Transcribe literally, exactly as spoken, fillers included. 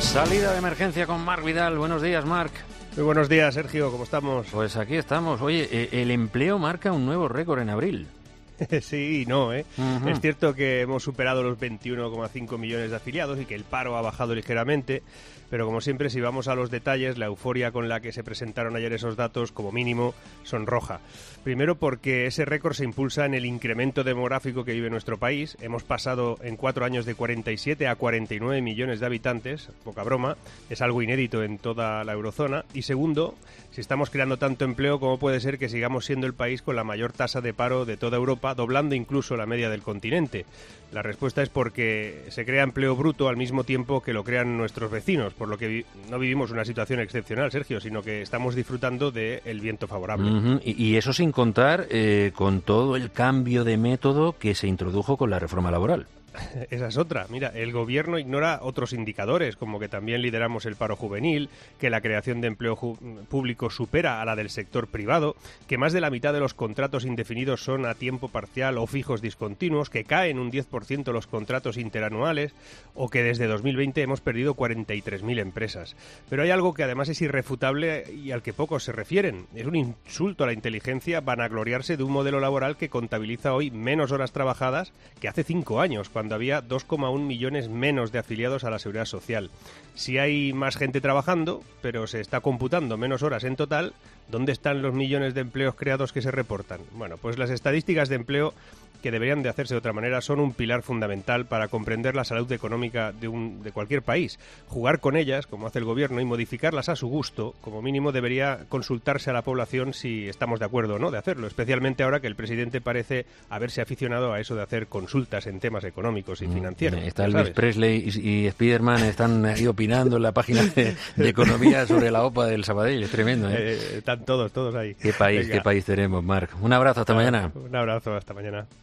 Salida de emergencia con Marc Vidal. Buenos días, Marc. Muy buenos días, Sergio. ¿Cómo estamos? Pues aquí estamos. Oye, el empleo marca un nuevo récord en abril. Sí y no, ¿eh? Uh-huh. Es cierto que hemos superado los veintiuno coma cinco millones de afiliados y que el paro ha bajado ligeramente, pero como siempre, si vamos a los detalles, la euforia con la que se presentaron ayer esos datos, como mínimo, sonroja. Primero porque ese récord se impulsa en el incremento demográfico que vive nuestro país. Hemos pasado en cuatro años de cuarenta y siete a cuarenta y nueve millones de habitantes, poca broma, es algo inédito en toda la eurozona. Y segundo, si estamos creando tanto empleo, ¿cómo puede ser que sigamos siendo el país con la mayor tasa de paro de toda Europa, doblando incluso la media del continente? La respuesta es porque se crea empleo bruto al mismo tiempo que lo crean nuestros vecinos, por lo que vi- no vivimos una situación excepcional, Sergio, sino que estamos disfrutando del viento favorable. Uh-huh. y, y eso sin contar eh, con todo el cambio de método que se introdujo con la reforma laboral. Esa es otra. Mira, el gobierno ignora otros indicadores, como que también lideramos el paro juvenil, que la creación de empleo ju- público supera a la del sector privado, que más de la mitad de los contratos indefinidos son a tiempo parcial o fijos discontinuos, que caen un diez por ciento los contratos interanuales, o que desde dos mil veinte hemos perdido cuarenta y tres mil empresas. Pero hay algo que además es irrefutable y al que pocos se refieren. Es un insulto a la inteligencia vanagloriarse de un modelo laboral que contabiliza hoy menos horas trabajadas que hace cinco años, cuando cuando había dos coma uno millones menos de afiliados a la Seguridad Social. Si hay más gente trabajando, pero se está computando menos horas en total, ¿dónde están los millones de empleos creados que se reportan? Bueno, pues las estadísticas de empleo, que deberían de hacerse de otra manera, son un pilar fundamental para comprender la salud económica de, un, de cualquier país. Jugar con ellas, como hace el gobierno, y modificarlas a su gusto, como mínimo debería consultarse a la población si estamos de acuerdo o no de hacerlo, especialmente ahora que el presidente parece haberse aficionado a eso de hacer consultas en temas económicos y financieros. Mm, está Elvis Presley y, y Spiderman están ahí opinando en la página de, de economía sobre la OPA del Sabadell. Es tremendo, ¿eh? Eh, están todos, todos ahí. Qué país, Venga. qué país tenemos, Marc. Un abrazo, hasta Ah, mañana. Un abrazo, hasta mañana.